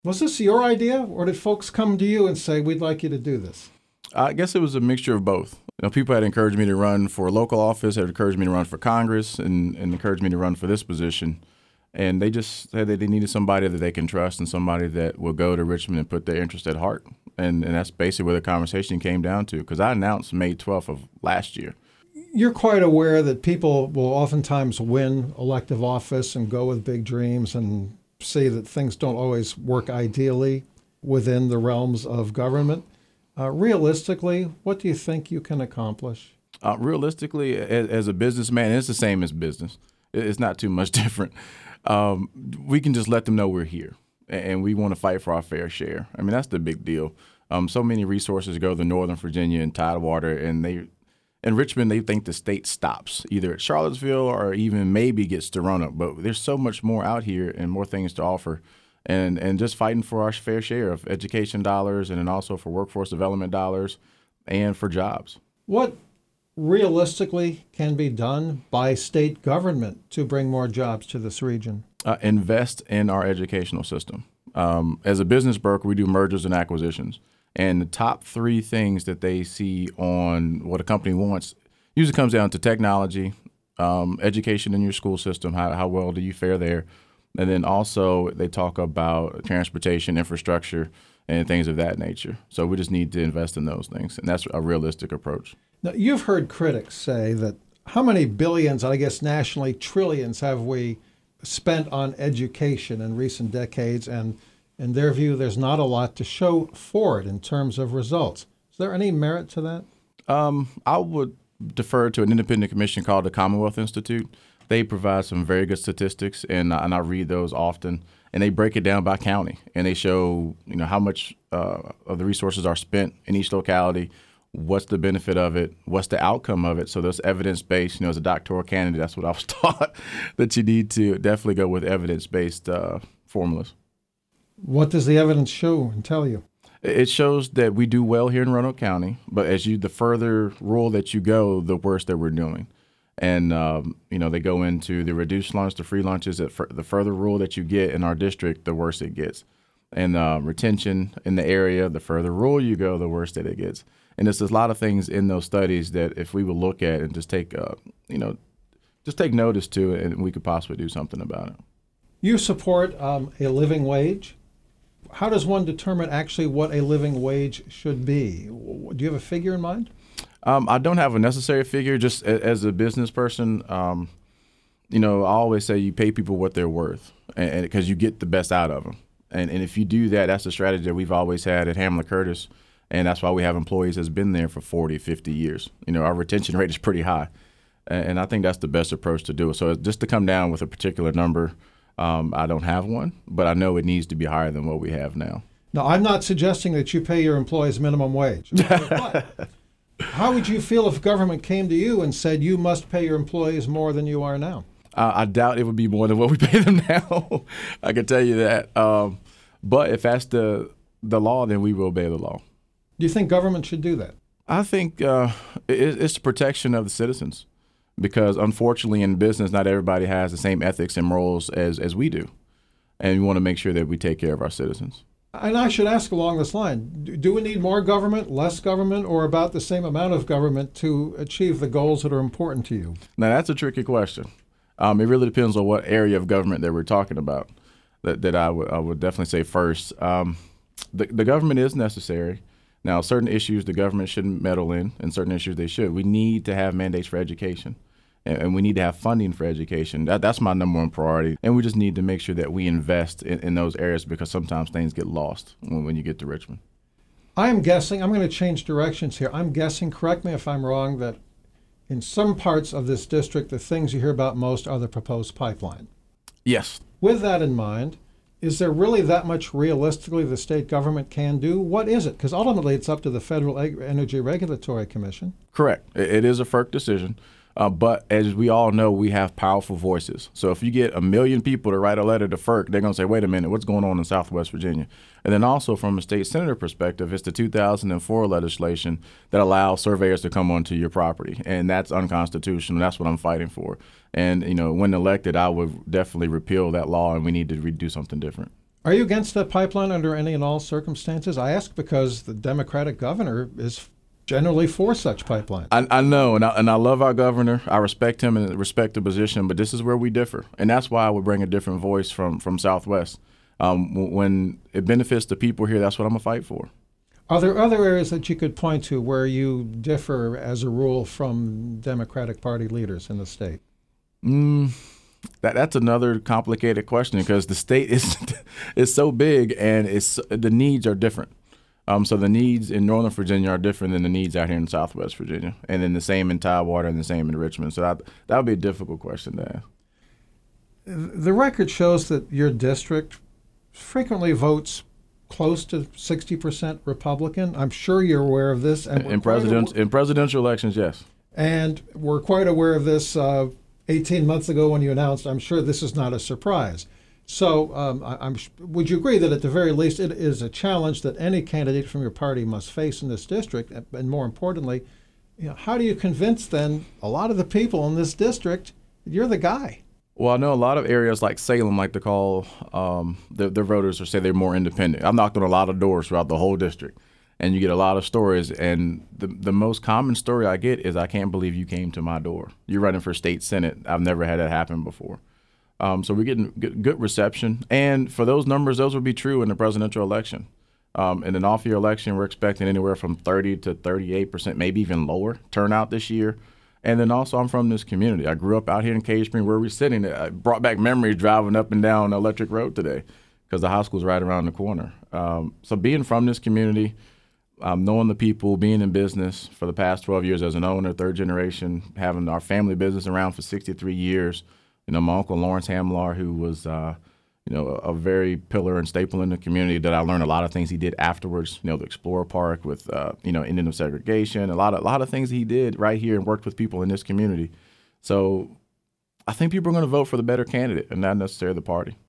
Was this your idea, or did folks come to you and say, we'd like you to do this? I guess it was a mixture of both. People had encouraged me to run for local office, had encouraged me to run for Congress, and encouraged me to run for this position. And they just said that they needed somebody that they can trust and somebody that will go to Richmond and put their interest at heart. And that's basically where the conversation came down to, because I announced May 12th of last year. You're quite aware that people will oftentimes win elective office and go with big dreams and see that things don't always work ideally within the realms of government. Realistically, what do you think you can accomplish? Realistically, as a businessman, it's the same as business. It's not too much different. We can just let them know we're here and we want to fight for our fair share. I mean, that's the big deal. So many resources go to Northern Virginia and Tidewater, and in Richmond, they think the state stops either at Charlottesville or even maybe gets to Roanoke. But there's so much more out here and more things to offer. And just fighting for our fair share of education dollars and then also for workforce development dollars and for jobs. What realistically can be done by state government to bring more jobs to this region? Invest in our educational system. As a business broker, we do mergers and acquisitions. And the top three things that they see on what a company wants usually comes down to technology, education in your school system, how well do you fare there? And then also they talk about transportation, infrastructure, and things of that nature. So we just need to invest in those things. And that's a realistic approach. Now, you've heard critics say that how many billions, I guess nationally, trillions have we spent on education in recent decades? And in their view, there's not a lot to show for it in terms of results. Is there any merit to that? I would defer to an independent commission called the Commonwealth Institute. They provide some very good statistics, and I read those often. And they break it down by county, and they show how much of the resources are spent in each locality, what's the benefit of it, what's the outcome of it. So there's evidence-based. As a doctoral candidate, that's what I was taught, that you need to definitely go with evidence-based formulas. What does the evidence show and tell you? It shows that we do well here in Roanoke County, but the further rural that you go, the worse that we're doing. And, they go into the reduced lunch, the free lunches. The further rural that you get in our district, the worse it gets. And retention in the area, the further rural you go, the worse that it gets. And there's a lot of things in those studies that if we would look at and just take notice to it, and we could possibly do something about it. You support a living wage. How does one determine actually what a living wage should be? Do you have a figure in mind? I don't have a necessary figure. Just as a business person, I always say you pay people what they're worth, and because you get the best out of them. And if you do that, that's a strategy that we've always had at Hamlin Curtis, and that's why we have employees that's been there for 40, 50 years. Our retention rate is pretty high, and I think that's the best approach to do it. So just to come down with a particular number, I don't have one, but I know it needs to be higher than what we have now. Now, I'm not suggesting that you pay your employees minimum wage. But how would you feel if government came to you and said you must pay your employees more than you are now? I doubt it would be more than what we pay them now. I can tell you that. But if that's the law, then we will obey the law. Do you think government should do that? I think it's the protection of the citizens, because unfortunately in business, not everybody has the same ethics and morals as we do. And we want to make sure that we take care of our citizens. And I should ask along this line, do we need more government, less government, or about the same amount of government to achieve the goals that are important to you? Now, that's a tricky question. It really depends on what area of government that we're talking about. That I would definitely say first. The government is necessary. Now, certain issues the government shouldn't meddle in, and certain issues they should. We need to have mandates for education, and we need to have funding for education. That's my number one priority. And we just need to make sure that we invest in those areas, because sometimes things get lost when you get to Richmond. I'm guessing, I'm going to change directions here. I'm guessing, correct me if I'm wrong, that in some parts of this district, the things you hear about most are the proposed pipeline. Yes. With that in mind, is there really that much realistically the state government can do? What is it? Because ultimately it's up to the Federal Energy Regulatory Commission. Correct. It is a FERC decision. But as we all know, we have powerful voices. So if you get 1 million people to write a letter to FERC, they're going to say, wait a minute, what's going on in Southwest Virginia? And then also from a state senator perspective, it's the 2004 legislation that allows surveyors to come onto your property. And that's unconstitutional. That's what I'm fighting for. And, when elected, I would definitely repeal that law, and we need to do something different. Are you against that pipeline under any and all circumstances? I ask because the Democratic governor is generally for such pipelines. I know, and I love our governor. I respect him and respect the position, but this is where we differ. And that's why I would bring a different voice from Southwest. When it benefits the people here, that's what I'm going to fight for. Are there other areas that you could point to where you differ, as a rule, from Democratic Party leaders in the state? That's another complicated question because the state is so big and the needs are different. So the needs in Northern Virginia are different than the needs out here in Southwest Virginia, and then the same in Tidewater and the same in Richmond. So that would be a difficult question to ask. The record shows that your district frequently votes close to 60% Republican. I'm sure you're aware of this. And in presidential elections, yes. And we're quite aware of this 18 months ago when you announced. I'm sure this is not a surprise. So would you agree that at the very least it is a challenge that any candidate from your party must face in this district? And more importantly, how do you convince then a lot of the people in this district that you're the guy? Well, I know a lot of areas like Salem like to call their voters or say they're more independent. I've knocked on a lot of doors throughout the whole district, and you get a lot of stories. And the most common story I get is, I can't believe you came to my door. You're running for state senate. I've never had that happen before. So we're getting good reception. And for those numbers, those would be true in the presidential election. In an off-year election, we're expecting anywhere from 30 to 38%, maybe even lower turnout this year. And then also, I'm from this community. I grew up out here in Cave Spring where we're sitting. I brought back memories driving up and down Electric Road today because the high school's right around the corner. So being from this community, knowing the people, being in business for the past 12 years as an owner, third generation, having our family business around for 63 years. My uncle Lawrence Hamlar, who was a very pillar and staple in the community, that I learned a lot of things he did afterwards. The Explorer Park with ending of segregation, a lot of things he did right here and worked with people in this community. So I think people are going to vote for the better candidate and not necessarily the party.